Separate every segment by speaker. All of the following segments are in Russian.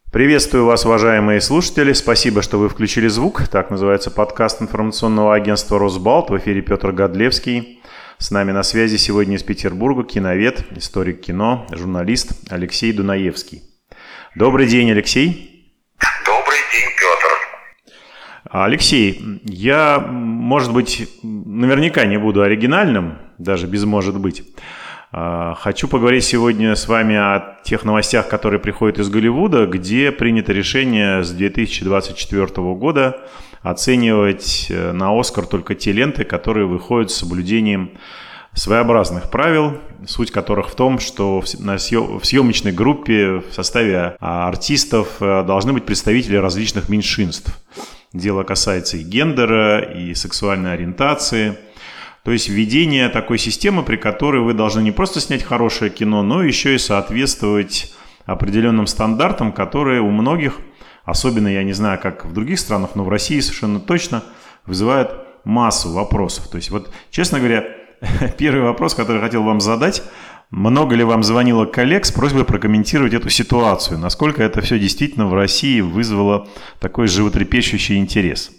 Speaker 1: Приветствую вас, уважаемые слушатели. Спасибо, что вы включили звук. Так называется подкаст информационного агентства «Росбалт». В эфире Петр Годлевский. С нами на связи сегодня из Петербурга киновед, историк кино, журналист Алексей Дунаевский. Добрый день, Алексей.
Speaker 2: Добрый день, Петр.
Speaker 1: Алексей, я, может быть, наверняка не буду оригинальным, даже без «может быть». Хочу поговорить сегодня с вами о тех новостях, которые приходят из Голливуда, где принято решение с 2024 года оценивать на «Оскар» только те ленты, которые выходят с соблюдением своеобразных правил, суть которых в том, что в съемочной группе в составе артистов должны быть представители различных меньшинств. Дело касается и гендера, и сексуальной ориентации. То есть введение такой системы, при которой вы должны не просто снять хорошее кино, но еще и соответствовать определенным стандартам, которые у многих, особенно я не знаю, как в других странах, но в России совершенно точно, вызывают массу вопросов. То есть вот, честно говоря, первый вопрос, который я хотел вам задать: много ли вам звонило коллег с просьбой прокомментировать эту ситуацию? Насколько это все действительно в России вызвало такой животрепещущий интерес?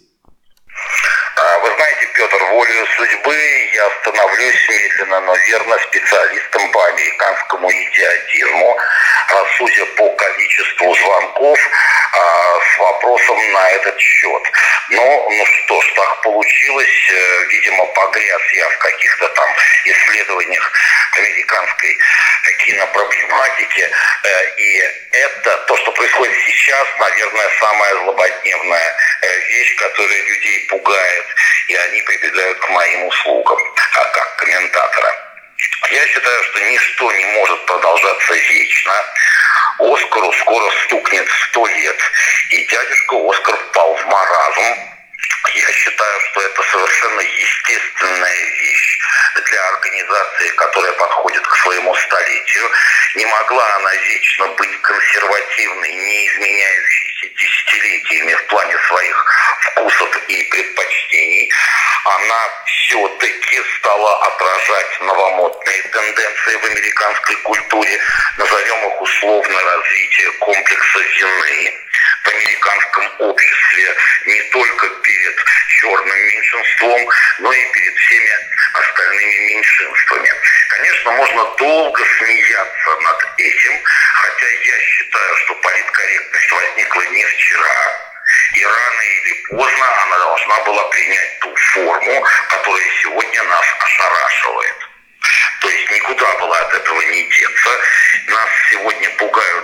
Speaker 2: Вы знаете, Петр, волею судьбы я становлюсь медленно, но верно специалистом по американскому идиотизму, судя по количеству звонков с вопросом на этот счет. Ну что ж, так получилось. Видимо, погряз я в каких-то там исследованиях американской кинопроблематики. И это, то, что происходит сейчас, наверное, самая злободневная вещь, которая людей пугает, и они прибегают к моим услугам, как комментатора. Я считаю, что ничто не может продолжаться вечно. Оскару скоро стукнет 100 лет, и дядюшка Оскар впал в маразм. Я считаю, что это совершенно естественная вещь для организации, которая подходит к своему столетию. Не могла она вечно быть консервативной, не изменяющейся десятилетиями в плане своих вкусов и предпочтений. Она все-таки стала отражать новомодные тенденции в американской культуре, назовем их условно развитие комплекса вины в американском обществе не только перед черным меньшинством, но и перед всеми остальными меньшинствами. Конечно, можно долго смеяться над этим, хотя я считаю, что политкорректность возникла не вчера, и рано или поздно она должна была принять ту форму, которая сегодня нас ошарашивает. То есть никуда было от этого не деться. Нас сегодня пугают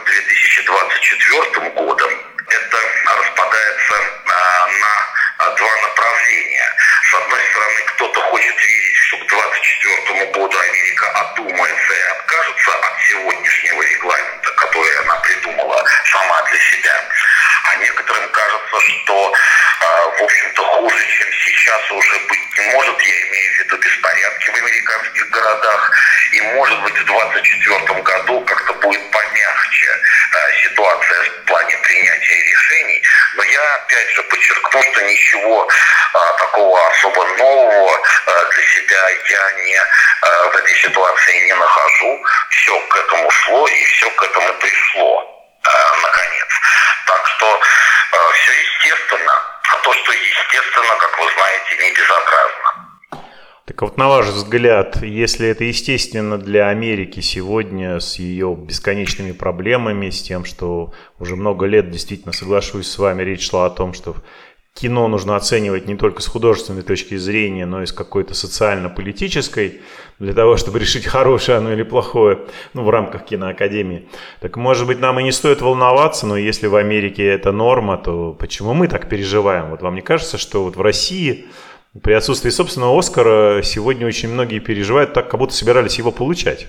Speaker 2: 2024 годом. Это распадается на два направления. С одной стороны, кто-то хочет верить, что к 2024 году Америка одумается и откажется от сегодняшнего регламента, который она придумала сама для себя. А некоторым кажется, что, в общем-то, хуже, чем сейчас, уже быть не может. Я имею в виду беспорядки в американских городах. И, может быть, в 2024 году как-то будет помягче ситуация в плане принятия решений. Но я, опять же, подчеркну, что ничего такого особо нового для себя я в этой ситуации не нахожу. Все к этому шло, и все к этому пришло, наконец. Так что все естественно. А то, что естественно, как вы знаете, не безобразно.
Speaker 1: Так вот, на ваш взгляд, если это естественно для Америки сегодня с ее бесконечными проблемами, с тем, что уже много лет, действительно, соглашусь с вами, речь шла о том, что кино нужно оценивать не только с художественной точки зрения, но и с какой-то социально-политической, для того, чтобы решить, хорошее оно или плохое, в рамках киноакадемии. Так, может быть, нам и не стоит волноваться, но если в Америке это норма, то почему мы так переживаем? Вот вам не кажется, что вот в России при отсутствии собственного «Оскара» сегодня очень многие переживают так, как будто собирались его получать?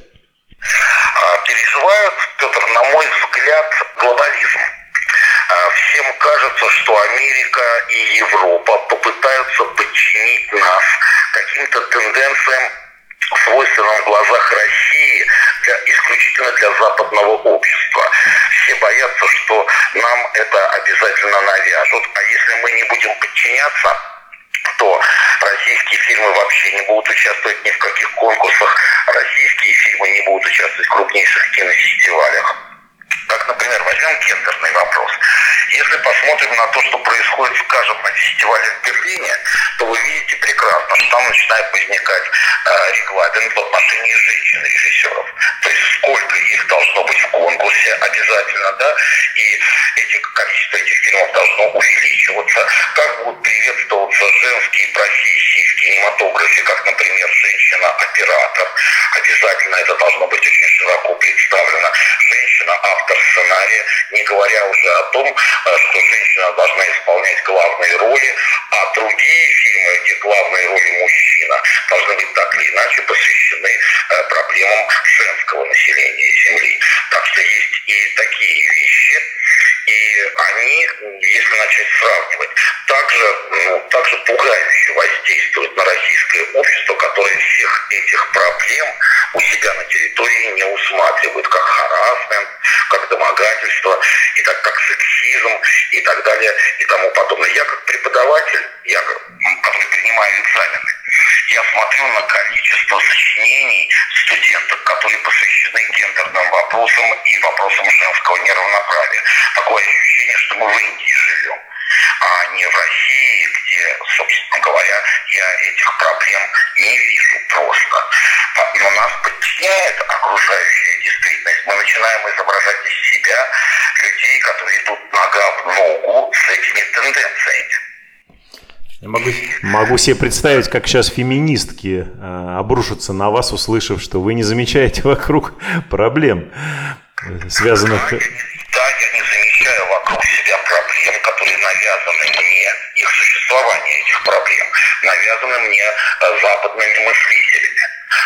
Speaker 2: Переживают, Петр, на мой взгляд, глобализм. Всем кажется, что Америка и Европа попытаются подчинить нас каким-то тенденциям, свойственным в глазах России, исключительно для западного общества. Все боятся, что нам это обязательно навяжут, а если мы не будем подчиняться, то российские фильмы вообще не будут участвовать ни в каких конкурсах, российские фильмы не будут участвовать в крупнейших кинофестивалях. Как, например, возьмем гендерный вопрос. Если посмотрим на то, что происходит, скажем, на фестивале в Берлине, то вы видите прекрасно, что там начинает возникать регламент в отношении женщин-режиссеров. То есть сколько их должно быть в конкурсе обязательно, да, и количество этих фильмов должно увеличиваться. Как будут приветствоваться женские профессии в кинематографе, как, например, женщина-оператор. Обязательно это должно быть очень широко представлено. Женщина-автор сценария, не говоря уже о том, что женщина должна исполнять главные роли, а другие фильмы, где главные роли мужчина, должны быть так или иначе посвящены проблемам женского населения Земли. Так что есть и такие вещи, и они, если начать сравнивать, также пугающе воздействуют на российское общество, которое всех этих проблем у себя на территории не усматривает, как харассмент, как домогательство, и так как сексизм, и так далее, и тому подобное. Я как преподаватель, который принимаю экзамены, я смотрю на количество сочинений студентов, которые посвящены гендерным вопросам и вопросам женского неравноправия. Такое ощущение, что мы в Индии живем, а не в России, где, собственно говоря, я этих проблем не вижу просто. Но нас подчиняет окружающая действительность. Мы начинаем изображать из себя людей, которые идут нога в ногу с этими тенденциями.
Speaker 1: Я могу себе представить, как сейчас феминистки обрушатся на вас, услышав, что вы не замечаете вокруг проблем, связанных...
Speaker 2: Да, я не замечаю вокруг себя проблем, которые навязаны мне, их существование этих проблем, навязаны мне западными мыслителями,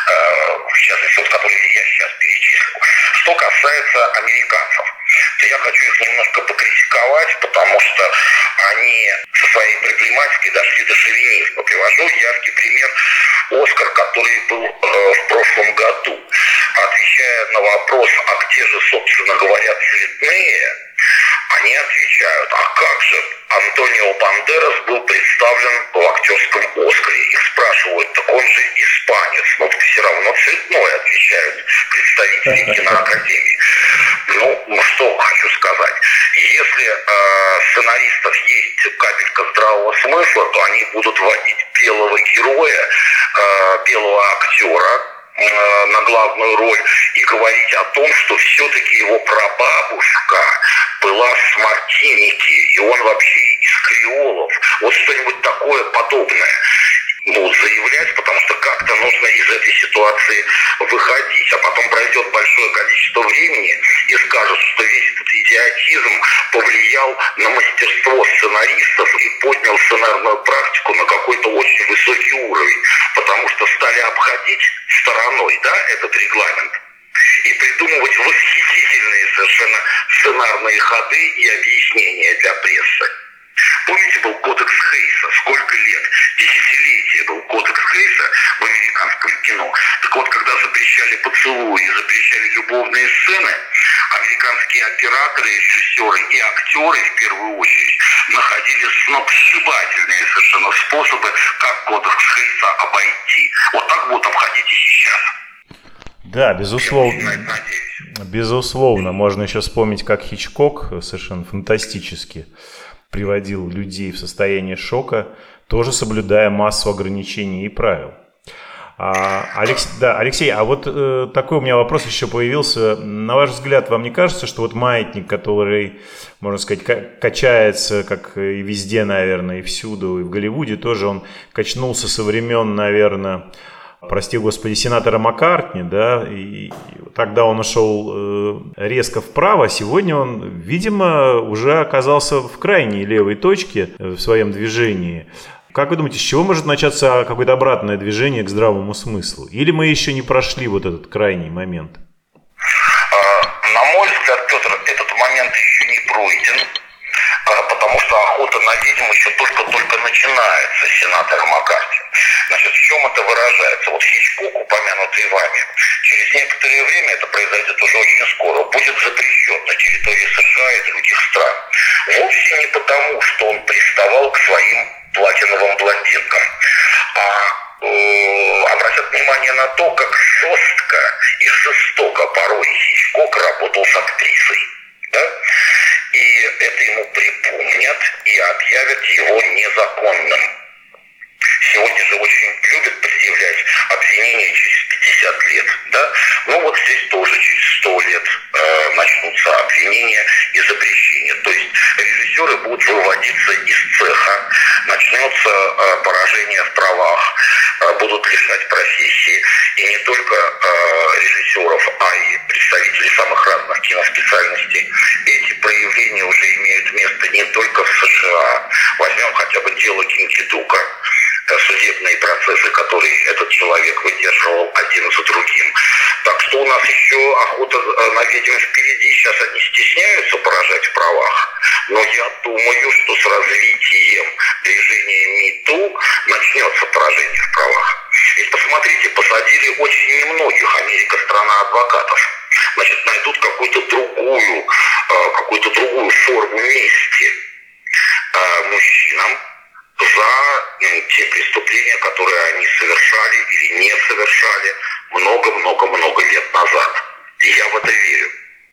Speaker 2: в частности, которые я сейчас перечислил. Что касается американцев, то я хочу их немножко покритиковать, потому что они со своей проблематикой дошли до шовинизма. Привожу яркий пример «Оскар», который был в прошлом году. Отвечая на вопрос, а где же, собственно говоря, цветные, они отвечают, а как же Антонио Бандерас был представлен в актерском «Оскаре». Их спрашивают, так он же испанец, но все равно цветной, отвечают представители киноакадемии. Ну, что хочу сказать. Если сценаристов есть капелька здравого смысла, то они будут вводить белого героя, белого актера на главную роль и говорить о том, что все-таки его прабабушка была с Мартиники, и он вообще из креолов. Вот что-нибудь такое подобное будут заявлять, потому что как-то нужно из этой ситуации выходить. А потом пройдет большое количество времени и скажут, что весь этот идиотизм повлиял на мастерство сценаристов и поднял сценарную практику на какой-то очень высокий уровень, потому что стали обходить стороной, да, этот регламент и придумывать восхитительные совершенно сценарные ходы и объяснения для прессы. Помните, был кодекс Хейса? Сколько лет? Десятилетия был кодекс Хейса в американском кино. Так вот, когда запрещали поцелуи, запрещали любовные сцены, американские операторы, режиссеры и актеры, в первую очередь, находили сногсшибательные совершенно способы, как кодекс Хейса обойти. Вот так будут обходить и сейчас.
Speaker 1: Да, безусловно. Безусловно. Можно еще вспомнить, как Хичкок совершенно фантастически приводил людей в состояние шока, тоже соблюдая массу ограничений и правил. Алексей, а вот такой у меня вопрос еще появился. На ваш взгляд, вам не кажется, что вот маятник, который, можно сказать, качается, как и везде, наверное, и всюду, и в Голливуде тоже, он качнулся со времен, наверное, прости господи, сенатора Маккартни, да, и тогда он ушел резко вправо, сегодня он, видимо, уже оказался в крайней левой точке в своем движении. Как вы думаете, с чего может начаться какое-то обратное движение к здравому смыслу? Или мы еще не прошли вот этот крайний момент?
Speaker 2: На мой взгляд, Петр, этот момент еще не пройден, потому что охота на ведьм еще только начинается с сенатором Маккарти. Значит, в чем это выражается? Вот Хичкок, упомянутый вами, через некоторое время, это произойдет уже очень скоро, будет запрещен на территории США и других стран. Вовсе не потому, что он приставал к своим платиновым блондинкам, а обратят внимание на то, как жестко и жестоко порой Хичкок работал с актрисой. и это ему припомнят и объявят его незаконным. Сегодня же очень любят предъявлять обвинения через 50 лет, да? Ну вот здесь тоже через 100 лет начнутся обвинения и запрещения. То есть режиссеры будут выводиться из цеха, начнется поражение в правах, будут лишать профессии. И не только режиссеров, а и представителей самых разных киноспециальностей. Эти проявления уже имеют место не только в США. Возьмем хотя бы дело Кингидука, судебные процессы, которые этот человек выдерживал один за другим. Так что у нас еще охота на ведьм впереди. Сейчас они стесняются поражать в правах, но я думаю, что с развитием движения МИТУ начнется поражение в правах. Ведь посмотрите, посадили очень немногих, Америка страна адвокатов. Значит, найдут какую-то другую форму мести мужчинам за те преступления, которые они совершали или не совершали много-много-много лет назад. И я в это верю.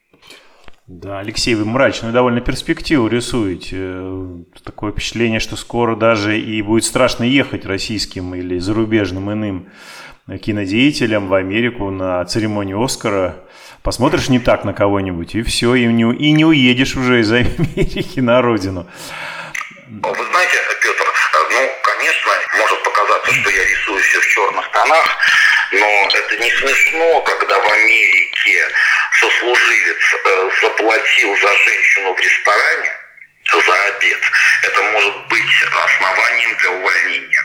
Speaker 1: Да, Алексей, вы мрачную довольно перспективу рисуете. Такое впечатление, что скоро даже и будет страшно ехать российским или зарубежным иным кинодеятелям в Америку на церемонию Оскара. Посмотришь не так на кого-нибудь, и все, и не уедешь уже из Америки на родину.
Speaker 2: Вы знаете, Петр, конечно, может показаться, что я рисую все в черных тонах, но это не смешно, когда в Америке сослуживец заплатил за женщину в ресторане за обед. Это может быть основанием для увольнения.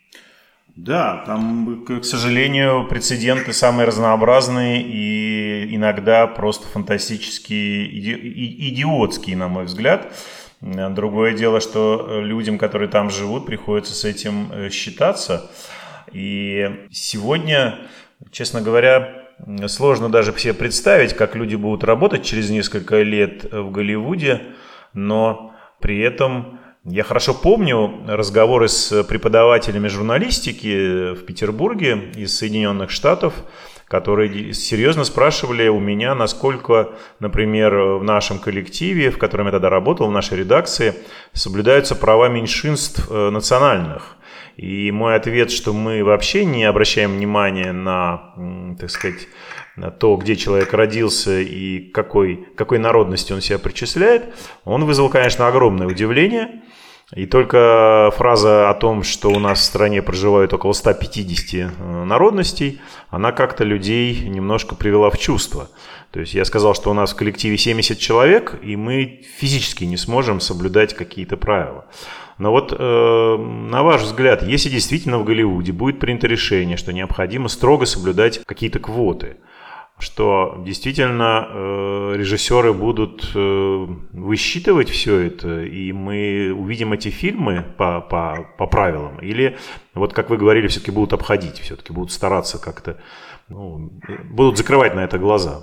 Speaker 1: Да, там, к сожалению, прецеденты самые разнообразные и иногда просто фантастически идиотские, на мой взгляд. Другое дело, что людям, которые там живут, приходится с этим считаться. И сегодня, честно говоря, сложно даже себе представить, как люди будут работать через несколько лет в Голливуде, но при этом я хорошо помню разговоры с преподавателями журналистики в Петербурге из Соединенных Штатов, которые серьезно спрашивали у меня, насколько, например, в нашем коллективе, в котором я тогда работал, в нашей редакции, соблюдаются права меньшинств национальных. И мой ответ, что мы вообще не обращаем внимания на, так сказать, на то, где человек родился и какой народности он себя причисляет, он вызвал, конечно, огромное удивление. И только фраза о том, что у нас в стране проживают около 150 народностей, она как-то людей немножко привела в чувство. То есть я сказал, что у нас в коллективе 70 человек, и мы физически не сможем соблюдать какие-то правила. Но вот на ваш взгляд, если действительно в Голливуде будет принято решение, что необходимо строго соблюдать какие-то квоты, что действительно режиссеры будут высчитывать все это, и мы увидим эти фильмы по правилам, или, вот как вы говорили, все-таки будут обходить, все-таки будут стараться как-то, будут закрывать на это глаза?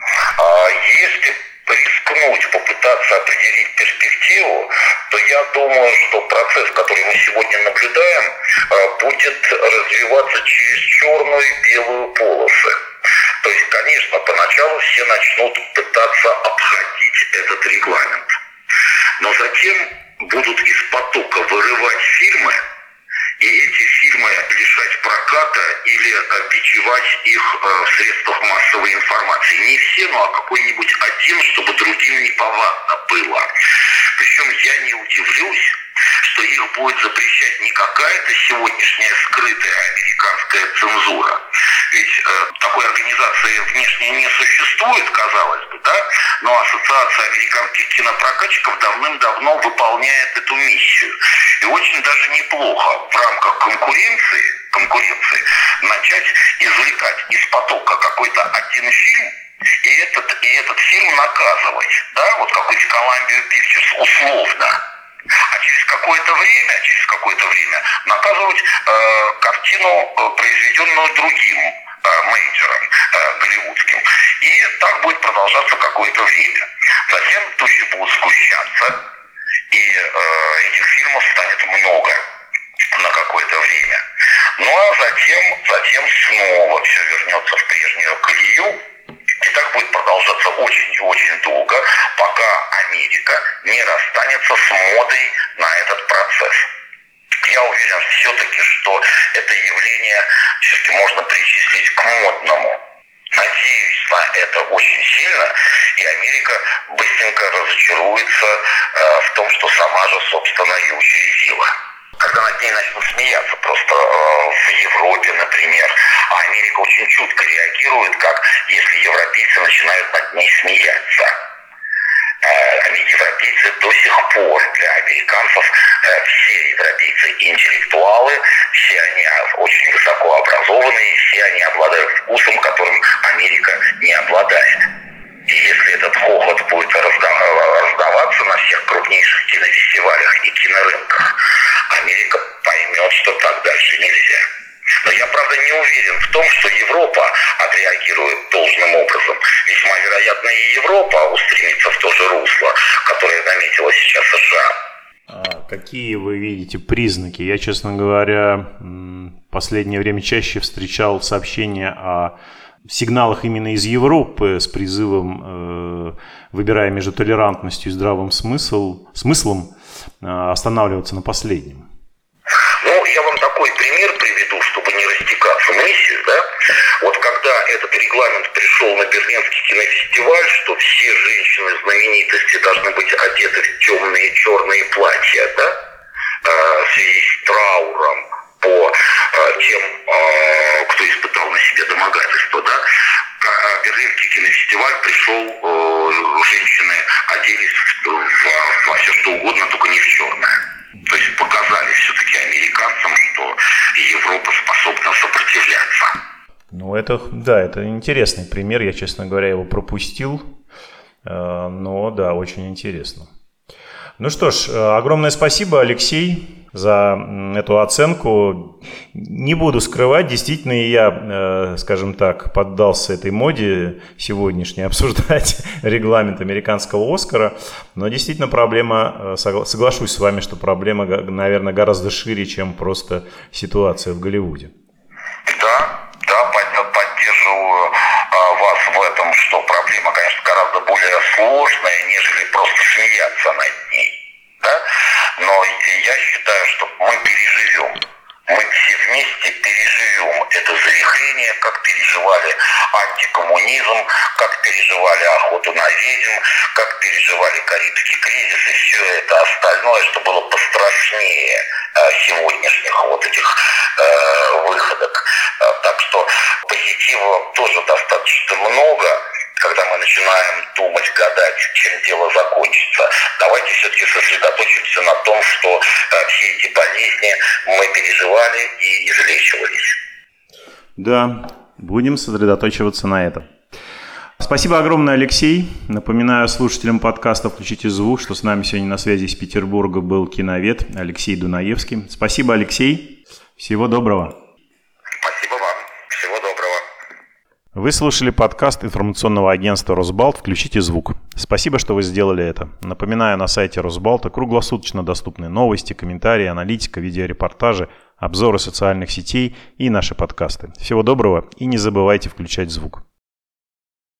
Speaker 2: Если рискнуть, попытаться определить перспективу, то я думаю, что процесс, который мы сегодня наблюдаем, будет развиваться через черную и белую полосы. То есть, конечно, поначалу все начнут пытаться обходить этот регламент. Но затем будут из потока вырывать фильмы, и эти фильмы лишать проката или бичевать их в средствах массовой информации. Не все, но какой-нибудь один, чтобы другим неповадно было. Причем я не удивлюсь, что их будет запрещать не какая-то сегодняшняя скрытая американская цензура. Ведь такой организации внешне не существует, казалось бы, да? Но Ассоциация американских кинопрокатчиков давным-давно выполняет эту миссию. И очень даже неплохо в рамках конкуренции начать извлекать из потока какой-то один фильм, и этот фильм наказывать, да, вот какой-нибудь Columbia Pictures условно. А через какое-то время наказывать картину, произведенную другим мейджором голливудским. И так будет продолжаться какое-то время. Затем тучи будут сгущаться, и этих фильмов станет много на какое-то время. Ну а затем снова все вернется в прежнюю колею. И так будет продолжаться очень и очень долго, пока Америка не расстанется с модой на этот процесс. Я уверен все-таки, что это явление все-таки можно причислить к модному. Надеюсь на это очень сильно, и Америка быстренько разочаруется в том, что сама же, собственно, и учредила. Когда над ней начнут смеяться просто в Европе, например, а Америка очень чутко реагирует, как если европейцы начинают над ней смеяться. Европейцы до сих пор для американцев, все европейцы интеллектуалы, все они очень высоко образованные, все они обладают вкусом, которым Америка не обладает. И если этот хохот будет раздаваться на всех крупнейших кинофестивалях и кинорынках, Америка поймет, что так дальше нельзя. Но я, правда, не уверен в том, что Европа отреагирует должным образом. Весьма вероятно, и Европа устремится в то же русло, которое наметила сейчас США.
Speaker 1: А какие вы видите признаки? Я, честно говоря, в последнее время чаще встречал сообщения о сигналах именно из Европы с призывом, выбирая между толерантностью и здравым смыслом, останавливаться на последнем.
Speaker 2: Ну, я вам такой пример приведу, чтобы не растекаться мыслью, да? Вот когда этот регламент пришел на Берлинский кинофестиваль, что все женщины-знаменитости должны быть одеты в темные черные платья, да? В связи с трауром по тем, кто испытал на себе домогательство, да? Берлинский кинофестиваль пришел, женщины оделись во все что угодно, только не в черное. То есть показали все-таки американцам, что Европа способна сопротивляться.
Speaker 1: Ну, это интересный пример. Я, честно говоря, его пропустил. Но да, очень интересно. Ну что ж, огромное спасибо, Алексей, за эту оценку. Не буду скрывать, действительно, я, скажем так, поддался этой моде сегодняшней обсуждать регламент американского «Оскара». Но действительно проблема, соглашусь с вами, что проблема, наверное, гораздо шире, чем просто ситуация в Голливуде.
Speaker 2: Да, поддерживаю вас в этом, что проблема, конечно, гораздо более сложная, нежели просто смеяться над ней. Да? Но я считаю, что мы переживем. Мы все вместе переживем это завихрение, как переживали антикоммунизм, как переживали охоту на ведьм, как переживали Карибский кризис и все это остальное, что было пострашнее сегодняшних вот этих выходок. Так что позитива тоже достаточно много. Когда мы начинаем думать, гадать, чем дело закончится, давайте все-таки сосредоточимся на том, что все эти болезни мы переживали и излечивались.
Speaker 1: Да, будем сосредоточиваться на этом. Спасибо огромное, Алексей. Напоминаю слушателям подкаста «Включите звук», что с нами сегодня на связи из Петербурга был киновед Алексей Дунаевский. Спасибо, Алексей. Всего доброго.
Speaker 2: Спасибо вам. Всего доброго.
Speaker 1: Вы слушали подкаст информационного агентства «Росбалт. Включите звук». Спасибо, что вы сделали это. Напоминаю, на сайте Росбалта круглосуточно доступны новости, комментарии, аналитика, видеорепортажи, обзоры социальных сетей и наши подкасты. Всего доброго и не забывайте включать звук.